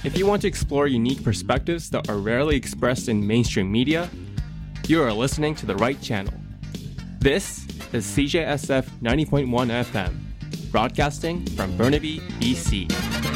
If you want to explore unique perspectives that are rarely expressed in mainstream media, you are listening to the right channel. This is CJSF 90.1 FM, broadcasting from Burnaby, BC.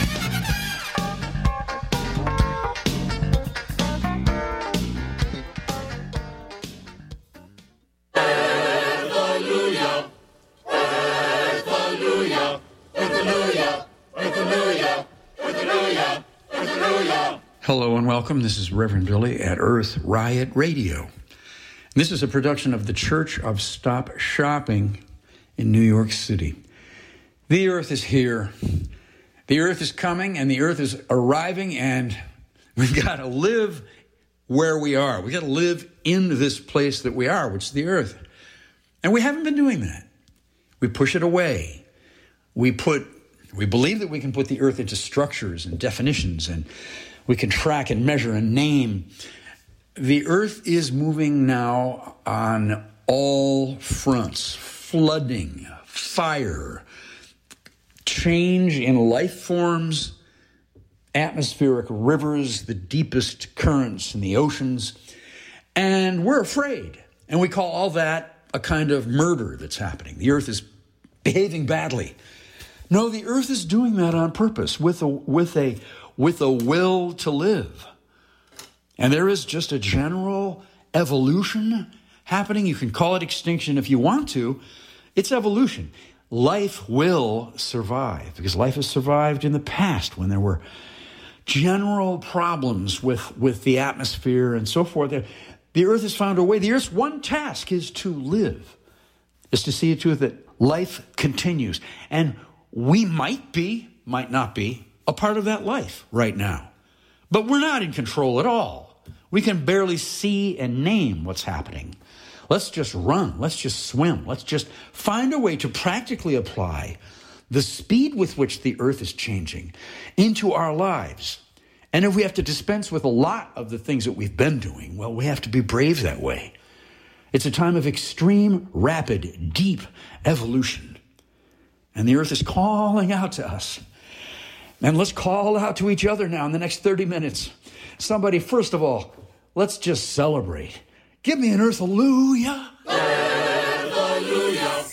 Hello and welcome. This is Reverend Billy at Earth Riot Radio. This is a production of the Church of Stop Shopping in New York City. The Earth is here. The Earth is coming and the Earth is arriving, and we've got to live where we are. We've got to live in this place that we are, which is the Earth. And we haven't been doing that. We push it away. We believe that we can put the Earth into structures and definitions, and we can track and measure and name. The Earth is moving now on all fronts: flooding, fire, change in life forms, atmospheric rivers, the deepest currents in the oceans. And we're afraid. And we call all that a kind of murder that's happening. The Earth is behaving badly. No, the Earth is doing that on purpose with a will to live. And there is just a general evolution happening. You can call it extinction if you want to. It's evolution. Life will survive, because life has survived in the past when there were general problems with the atmosphere and so forth. The Earth has found a way. The Earth's one task is to live, is to see to it that life continues. And we might not be, a part of that life right now. But we're not in control at all. We can barely see and name what's happening. Let's just run. Let's just swim. Let's just find a way to practically apply the speed with which the Earth is changing into our lives. And if we have to dispense with a lot of the things that we've been doing, well, we have to be brave that way. It's a time of extreme, rapid, deep evolution. And the Earth is calling out to us. And let's call out to each other now in the next 30 minutes. Somebody, first of all, let's just celebrate. Give me an Earth hallelujah. Hallelujah.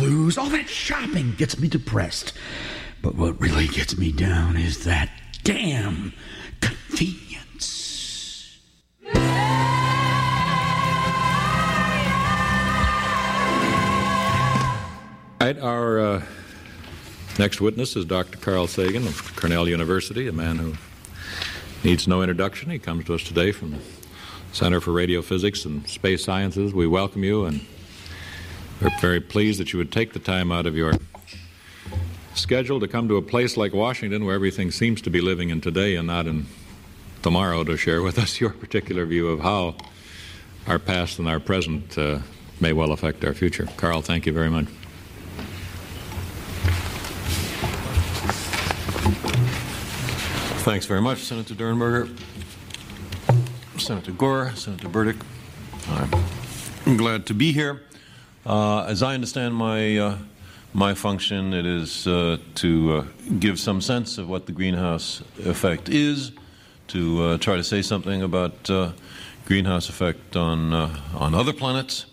blues, all that shopping gets me depressed. But what really gets me down is that damn convenience. All right, our next witness is Dr. Carl Sagan of Cornell University, a man who needs no introduction. He comes to us today from the Center for Radio Physics and Space Sciences. We welcome you, and we're very pleased that you would take the time out of your schedule to come to a place like Washington, where everything seems to be living in today and not in tomorrow, to share with us your particular view of how our past and our present may well affect our future. Carl, thank you very much. Thanks very much, Senator Durenberger, Senator Gore, Senator Burdick. I'm glad to be here. As I understand my function, it is to give some sense of what the greenhouse effect is, to try to say something about greenhouse effect on other planets,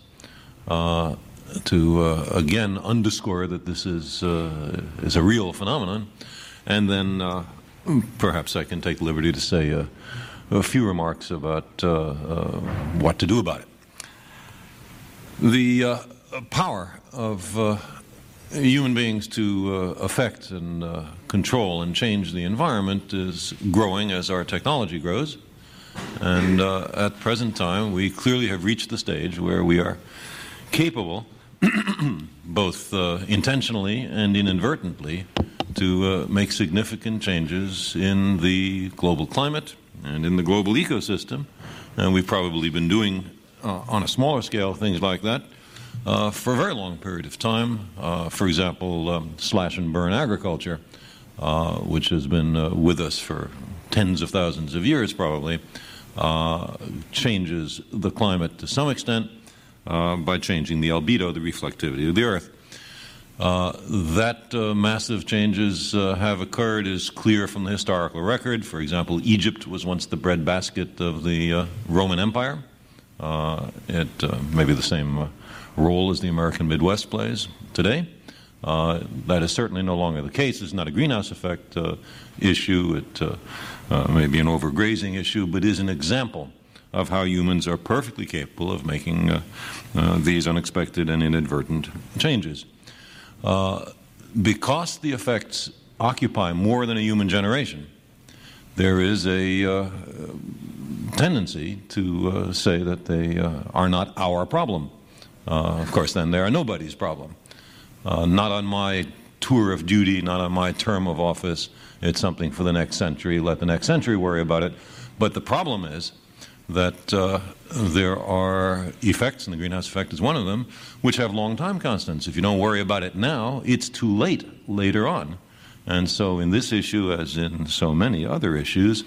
to again underscore that this is a real phenomenon, and then perhaps I can take liberty to say a few remarks about what to do about it. The power of human beings to affect and control and change the environment is growing as our technology grows. And at present time, we clearly have reached the stage where we are capable, both intentionally and inadvertently, to make significant changes in the global climate and in the global ecosystem. And we've probably been doing, on a smaller scale, things like that for a very long period of time. For example, slash and burn agriculture, which has been with us for tens of thousands of years probably, changes the climate to some extent by changing the albedo, the reflectivity of the Earth. That massive changes have occurred is clear from the historical record. For example, Egypt was once the breadbasket of the Roman Empire. It may be the same role as the American Midwest plays today. That is certainly no longer the case. It's not a greenhouse effect issue. It may be an overgrazing issue, but is an example of how humans are perfectly capable of making these unexpected and inadvertent changes. Because the effects occupy more than a human generation, there is a tendency to say that they are not our problem. Of course, then they are nobody's problem. Not on my tour of duty, not on my term of office. It's something for the next century. Let the next century worry about it. But the problem is that there are effects, and the greenhouse effect is one of them, which have long time constants. If you don't worry about it now, it's too late later on. And so in this issue, as in so many other issues,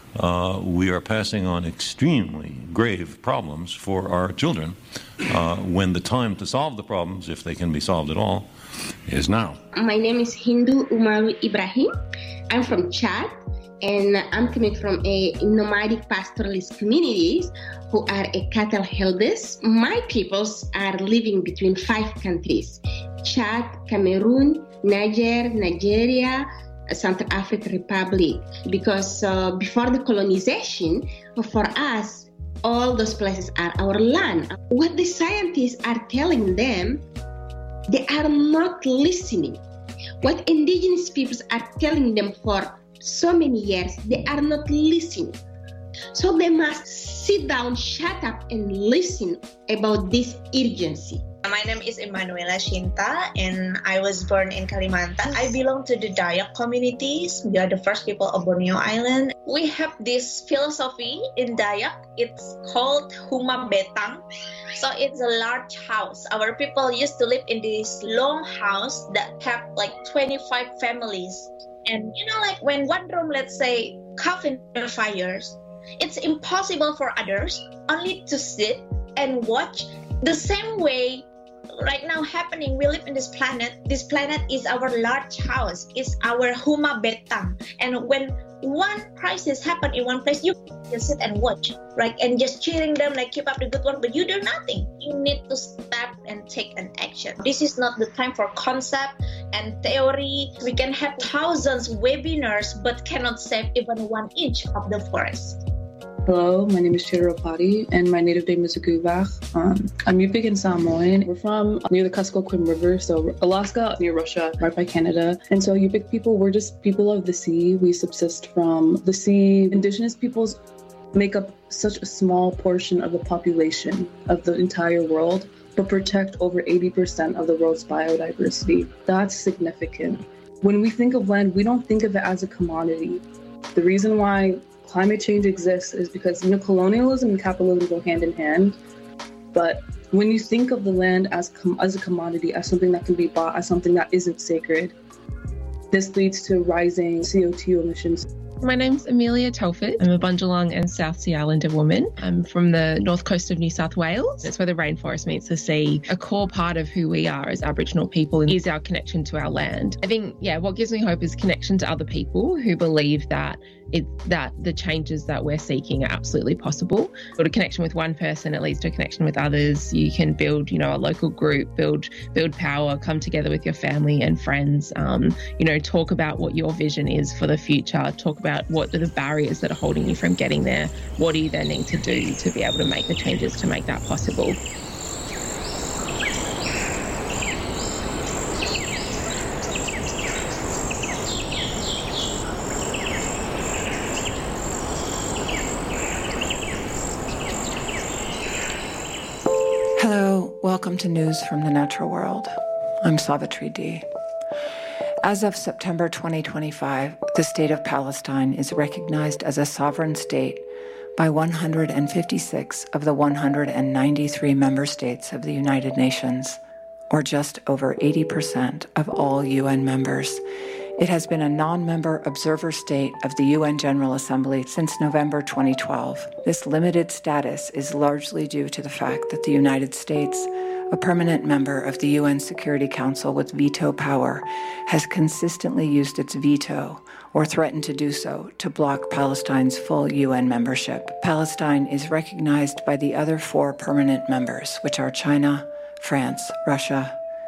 we are passing on extremely grave problems for our children when the time to solve the problems, if they can be solved at all, is now. My name is Hindu Umaru Ibrahim. I'm from Chad, and I'm coming from a nomadic pastoralist communities who are a cattle herders. My peoples are living between 5 countries: Chad, Cameroon, Niger, Nigeria, Central African Republic. Because before the colonization, for us, all those places are our land. What the scientists are telling them, they are not listening. What indigenous peoples are telling them for so many years, they are not listening. So they must sit down, shut up, and listen about this urgency. My name is Emanuela Shinta, and I was born in Kalimantan. I belong to the Dayak communities. We are the first people of Borneo Island. We have this philosophy in Dayak. It's called Huma Betang. So it's a large house. Our people used to live in this long house that have like 25 families. And you know, like when one room, let's say, caught in the fires, it's impossible for others only to sit and watch. The same way right now happening, we live in this planet. This planet is our large house, is our Huma Betang. And when one crisis happen in one place, you just sit and watch, right? And just cheering them, like, keep up the good work, but you do nothing. You need to step and take an action. This is not the time for concept and theory. We can have thousands of webinars, but cannot save even 1 inch of the forest. Hello, my name is Chidera Padi, and my native name is Aguvach. I'm Yupik and Samoan. We're from near the Kuskokwim River, so Alaska, near Russia, right by Canada. And so Yupik people, we're just people of the sea. We subsist from the sea. Indigenous peoples make up such a small portion of the population of the entire world, but protect over 80% of the world's biodiversity. That's significant. When we think of land, we don't think of it as a commodity. The reason why climate change exists is because, colonialism and capitalism go hand in hand. But when you think of the land as a commodity, as something that can be bought, as something that isn't sacred, this leads to rising CO2 emissions. My name's Amelia Telford. I'm a Bundjalung and South Sea Islander woman. I'm from the north coast of New South Wales. It's where the rainforest meets the sea. A core part of who we are as Aboriginal people is our connection to our land. I think, what gives me hope is connection to other people who believe that the changes that we're seeking are absolutely possible. Build a connection with one person, it leads to a connection with others. You can build, a local group, build power, come together with your family and friends, talk about what your vision is for the future, talk about what are the barriers that are holding you from getting there. What do you then need to do to be able to make the changes to make that possible? Hello, welcome to News from the Natural World. I'm Savitri D. As of September 2025, the State of Palestine is recognized as a sovereign state by 156 of the 193 member states of the United Nations, or just over 80% of all UN members. It has been a non-member observer state of the UN General Assembly since November 2012. This limited status is largely due to the fact that the United States, a permanent member of the UN Security Council with veto power, has consistently used its veto, or threatened to do so, to block Palestine's full UN membership. Palestine is recognized by the other 4 permanent members, which are China, France, Russia,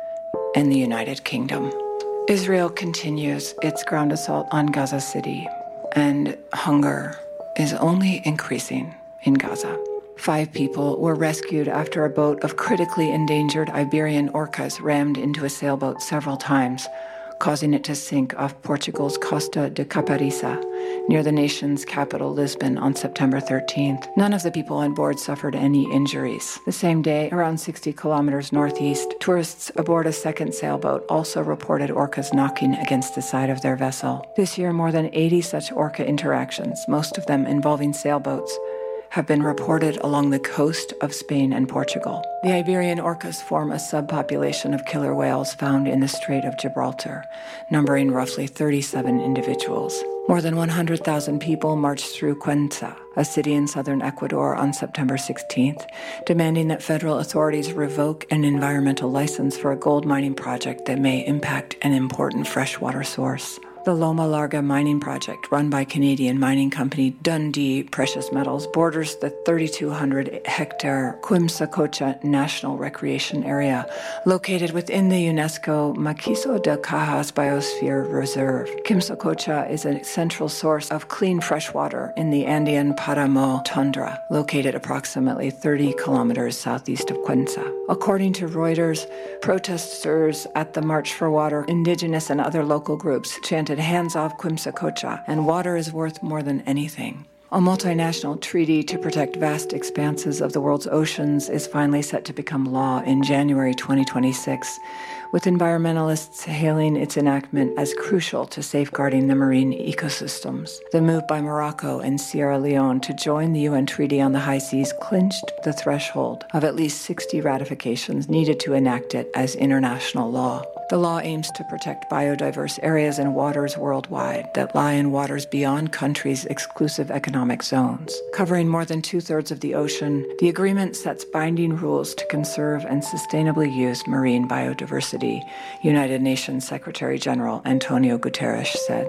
and the United Kingdom. Israel continues its ground assault on Gaza City, and hunger is only increasing in Gaza. 5 people were rescued after a boat of critically endangered Iberian orcas rammed into a sailboat several times, causing it to sink off Portugal's Costa de Caparica, near the nation's capital, Lisbon, on September 13th. None of the people on board suffered any injuries. The same day, around 60 kilometers northeast, tourists aboard a second sailboat also reported orcas knocking against the side of their vessel. This year, more than 80 such orca interactions, most of them involving sailboats, have been reported along the coast of Spain and Portugal. The Iberian orcas form a subpopulation of killer whales found in the Strait of Gibraltar, numbering roughly 37 individuals. More than 100,000 people marched through Cuenca, a city in southern Ecuador, on September 16th, demanding that federal authorities revoke an environmental license for a gold mining project that may impact an important freshwater source. The Loma Larga mining project, run by Canadian mining company Dundee Precious Metals, borders the 3,200-hectare Quimsacocha National Recreation Area, located within the UNESCO Macizo de Cajas Biosphere Reserve. Quimsacocha is a central source of clean fresh water in the Andean Paramo tundra, located approximately 30 kilometers southeast of Cuenca. According to Reuters, protesters at the March for Water, indigenous and other local groups chanted "Hands off Quimsacocha," and water is worth more than anything. A multinational treaty to protect vast expanses of the world's oceans is finally set to become law in January 2026, with environmentalists hailing its enactment as crucial to safeguarding the marine ecosystems. The move by Morocco and Sierra Leone to join the UN Treaty on the High Seas clinched the threshold of at least 60 ratifications needed to enact it as international law. The law aims to protect biodiverse areas and waters worldwide that lie in waters beyond countries' exclusive economic zones. Covering more than 2/3 of the ocean, the agreement sets binding rules to conserve and sustainably use marine biodiversity, United Nations Secretary General Antonio Guterres said.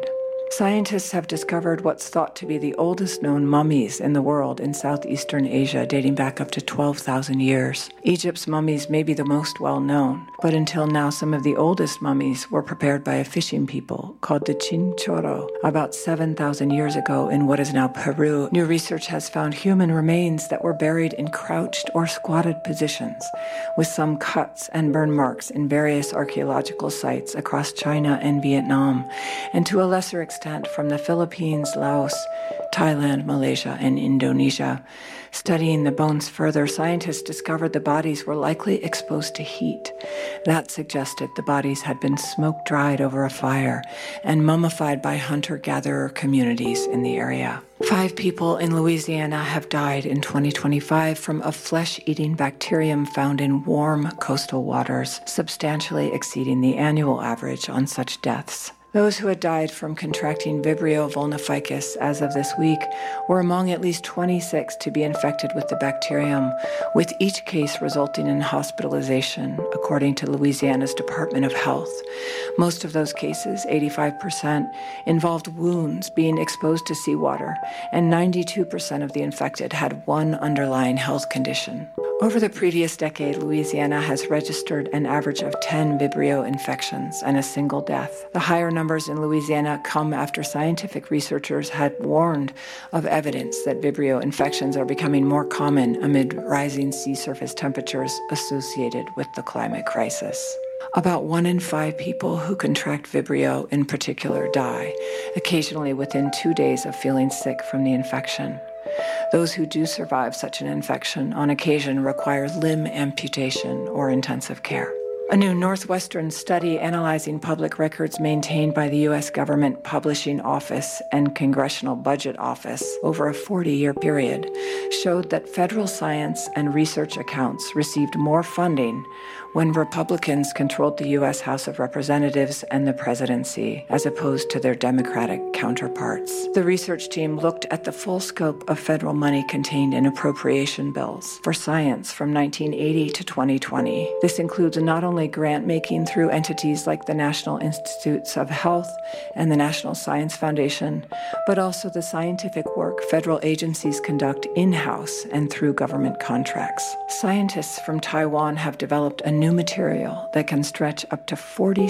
Scientists have discovered what's thought to be the oldest known mummies in the world in southeastern Asia, dating back up to 12,000 years. Egypt's mummies may be the most well-known, but until now some of the oldest mummies were prepared by a fishing people called the Chinchorro about 7,000 years ago in what is now Peru. New research has found human remains that were buried in crouched or squatted positions, with some cuts and burn marks in various archaeological sites across China and Vietnam, and to a lesser extent from the Philippines, Laos, Thailand, Malaysia, and Indonesia. Studying the bones further, scientists discovered the bodies were likely exposed to heat. That suggested the bodies had been smoke-dried over a fire and mummified by hunter-gatherer communities in the area. 5 people in Louisiana have died in 2025 from a flesh-eating bacterium found in warm coastal waters, substantially exceeding the annual average on such deaths. Those who had died from contracting Vibrio vulnificus as of this week were among at least 26 to be infected with the bacterium, with each case resulting in hospitalization, according to Louisiana's Department of Health. Most of those cases, 85%, involved wounds being exposed to seawater, and 92% of the infected had one underlying health condition. Over the previous decade, Louisiana has registered an average of 10 Vibrio infections and a single death. The higher numbers in Louisiana come after scientific researchers had warned of evidence that Vibrio infections are becoming more common amid rising sea surface temperatures associated with the climate crisis. About 1 in 5 people who contract Vibrio in particular die, occasionally within 2 days of feeling sick from the infection. Those who do survive such an infection on occasion require limb amputation or intensive care. A new Northwestern study analyzing public records maintained by the U.S. Government Publishing Office and Congressional Budget Office over a 40-year period showed that federal science and research accounts received more funding when Republicans controlled the U.S. House of Representatives and the presidency, as opposed to their Democratic counterparts. The research team looked at the full scope of federal money contained in appropriation bills for science from 1980 to 2020. This includes not only grant-making through entities like the National Institutes of Health and the National Science Foundation, but also the scientific work federal agencies conduct in-house and through government contracts. Scientists from Taiwan have developed a new material that can stretch up to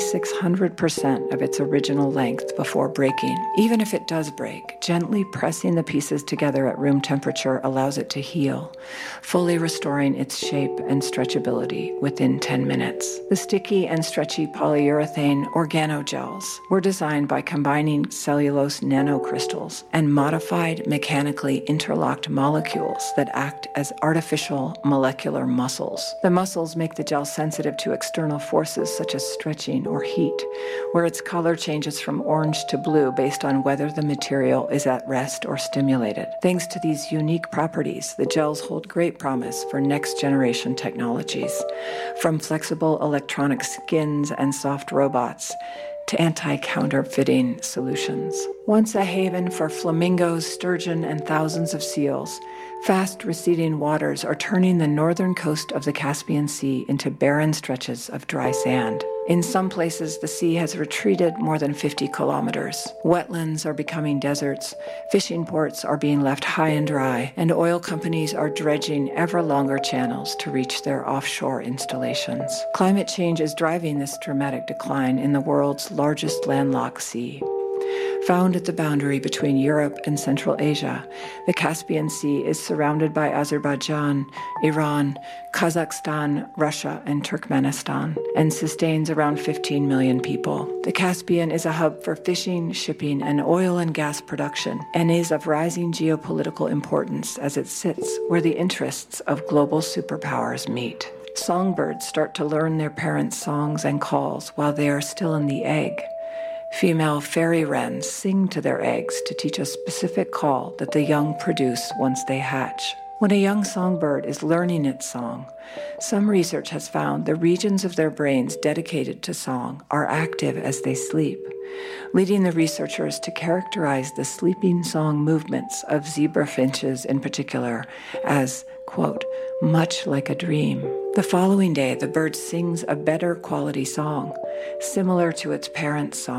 4,600% of its original length before breaking. Even if it does break, gently pressing the pieces together at room temperature allows it to heal, fully restoring its shape and stretchability within 10 minutes. The sticky and stretchy polyurethane organogels were designed by combining cellulose nanocrystals and modified mechanically interlocked molecules that act as artificial molecular muscles. The muscles make the gel sensitive to external forces such as stretching or heat, where its color changes from orange to blue based on whether the material is at rest or stimulated. Thanks to these unique properties, the gels hold great promise for next-generation technologies, from flexible electronic skins and soft robots to anti-counterfeiting solutions. Once a haven for flamingos, sturgeon, and thousands of seals, fast receding waters are turning the northern coast of the Caspian Sea into barren stretches of dry sand. In some places, the sea has retreated more than 50 kilometers. Wetlands are becoming deserts, fishing ports are being left high and dry, and oil companies are dredging ever longer channels to reach their offshore installations. Climate change is driving this dramatic decline in the world's largest landlocked sea. Found at the boundary between Europe and Central Asia, the Caspian Sea is surrounded by Azerbaijan, Iran, Kazakhstan, Russia, and Turkmenistan, and sustains around 15 million people. The Caspian is a hub for fishing, shipping, and oil and gas production, and is of rising geopolitical importance as it sits where the interests of global superpowers meet. Songbirds start to learn their parents' songs and calls while they are still in the egg. Female fairy wrens sing to their eggs to teach a specific call that the young produce once they hatch. When a young songbird is learning its song, some research has found the regions of their brains dedicated to song are active as they sleep, leading the researchers to characterize the sleeping song movements of zebra finches in particular as, quote, much like a dream. The following day, the bird sings a better quality song, similar to its parent's song,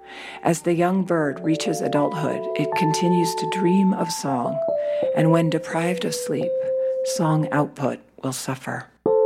As the young bird reaches adulthood, it continues to dream of song, and when deprived of sleep, song output will suffer.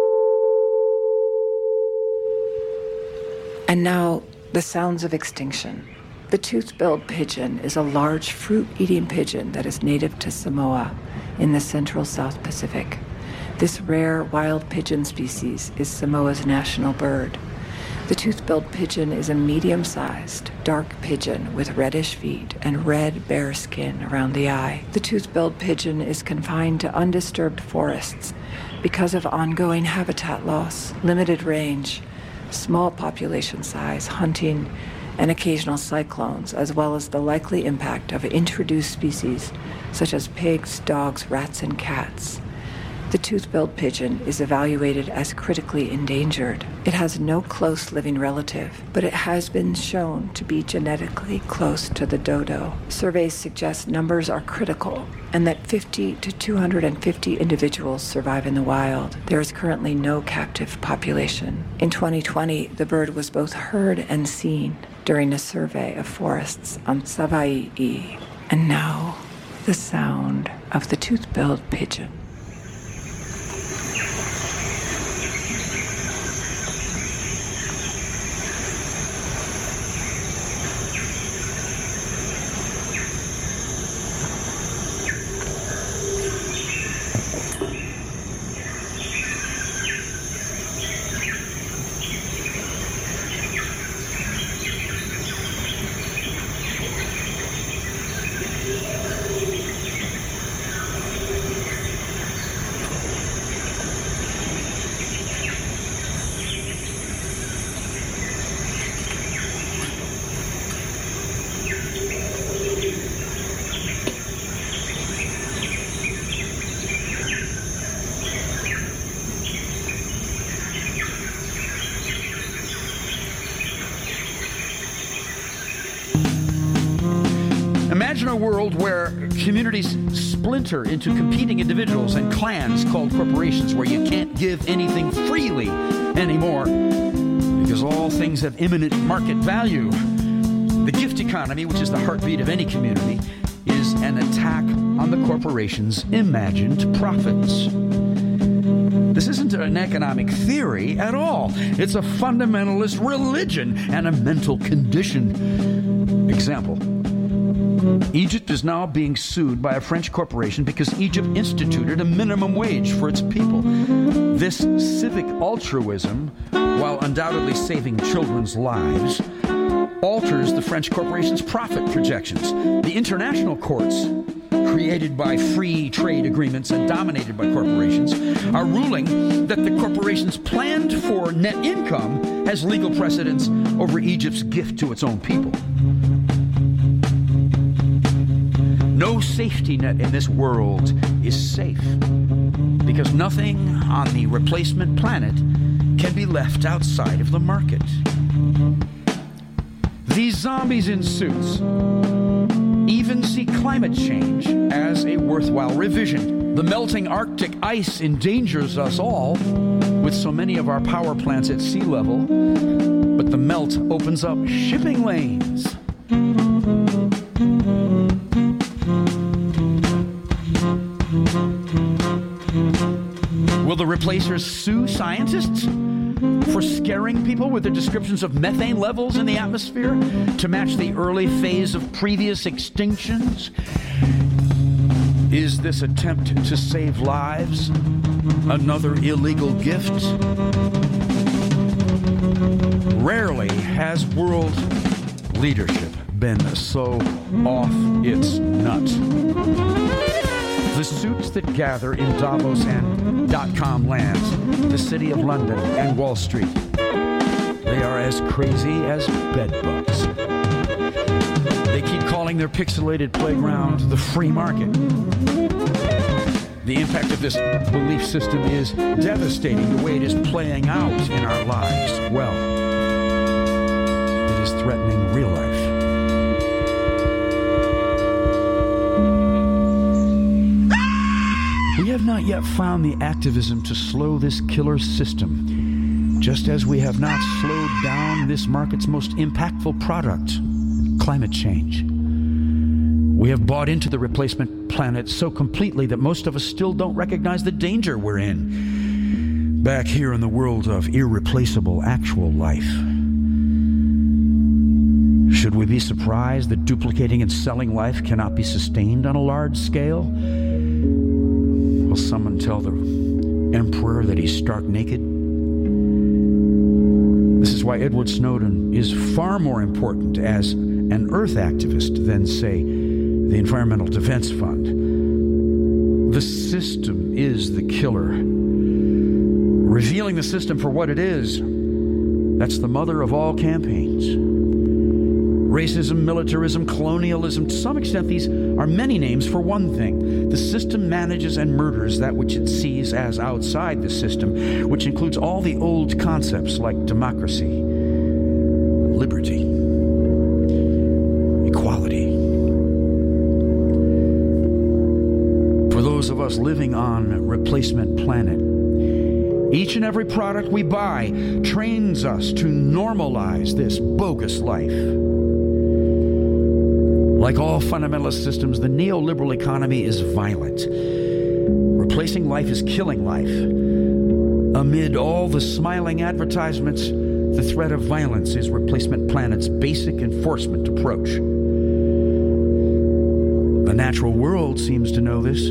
And now, the sounds of extinction. The tooth-billed pigeon is a large fruit-eating pigeon that is native to Samoa in the central South Pacific. This rare wild pigeon species is Samoa's national bird. The tooth-billed pigeon is a medium-sized, dark pigeon with reddish feet and red, bare skin around the eye. The tooth-billed pigeon is confined to undisturbed forests because of ongoing habitat loss, limited range, small population size, hunting, and occasional cyclones, as well as the likely impact of introduced species such as pigs, dogs, rats, and cats. The tooth-billed pigeon is evaluated as critically endangered. It has no close living relative, but it has been shown to be genetically close to the dodo. Surveys suggest numbers are critical and that 50 to 250 individuals survive in the wild. There is currently no captive population. In 2020, the bird was both heard and seen during a survey of forests on Savaii. And now, the sound of the tooth-billed pigeon. Imagine a world where communities splinter into competing individuals and clans called corporations, where you can't give anything freely anymore because all things have imminent market value. The gift economy, which is the heartbeat of any community, is an attack on the corporations' imagined profits. This isn't an economic theory at all. It's a fundamentalist religion and a mental condition. Example: Egypt is now being sued by a French corporation because Egypt instituted a minimum wage for its people. This civic altruism, while undoubtedly saving children's lives, alters the French corporation's profit projections. The international courts, created by free trade agreements and dominated by corporations, are ruling that the corporation's planned for net income has legal precedence over Egypt's gift to its own people. No safety net in this world is safe, because nothing on the replacement planet can be left outside of the market. These zombies in suits even see climate change as a worthwhile revision. The melting Arctic ice endangers us all, with so many of our power plants at sea level, but the melt opens up shipping lanes. Will the replacers sue scientists for scaring people with their descriptions of methane levels in the atmosphere to match the early phase of previous extinctions? Is this attempt to save lives another illegal gift? Rarely has world leadership been so off its nut. The suits that gather in Davos and .com land, the City of London and Wall Street, they are as crazy as bedbugs. They keep calling their pixelated playground the free market. The impact of this belief system is devastating the way it is playing out in our lives. Well, it is threatening real life. We have not yet found the activism to slow this killer system, just as we have not slowed down this market's most impactful product. climate change. We have bought into the replacement planet so completely that most of us still don't recognize the danger we're in back here in the world of irreplaceable actual life. Should we be surprised that duplicating and selling life cannot be sustained on a large scale? Will someone tell the emperor that he's stark naked? This is why Edward Snowden is far more important as an Earth activist than, say, the Environmental Defense Fund. The system is the killer. Revealing the system for what it is, that's the mother of all campaigns. Racism, militarism, colonialism, to some extent these are many names for one thing. The system manages and murders that which it sees as outside the system, which includes all the old concepts like democracy, liberty, equality. For those of us living on replacement planet, each and every product we buy trains us to normalize this bogus life. Like all fundamentalist systems, the neoliberal economy is violent. Replacing life is killing life. Amid all the smiling advertisements, the threat of violence is replacement planet's basic enforcement approach. The natural world seems to know this.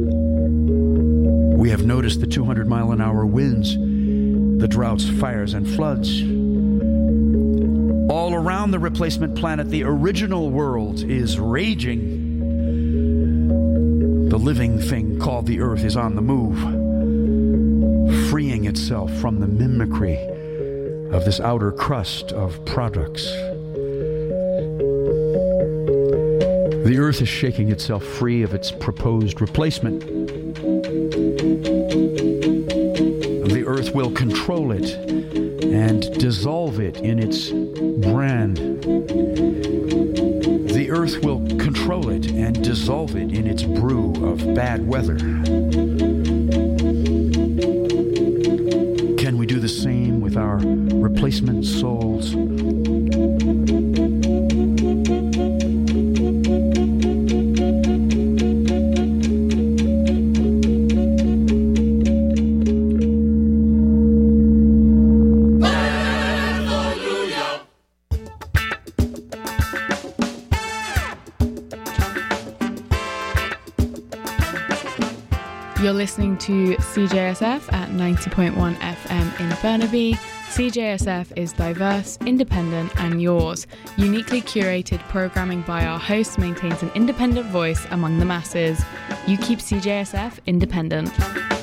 We have noticed the 200-mile-an-hour winds, the droughts, fires, and floods. All around the replacement planet, the original world is raging. The living thing called the Earth is on the move, freeing itself from the mimicry of this outer crust of products. The Earth is shaking itself free of its proposed replacement. The Earth will control it and dissolve it in its brand. The Earth will control it and dissolve it in its brew of bad weather. Can we do the same with our replacement souls? You're listening to CJSF at 90.1 FM in Burnaby. CJSF is diverse, independent, and yours. Uniquely curated programming by our hosts maintains an independent voice among the masses. You keep CJSF independent.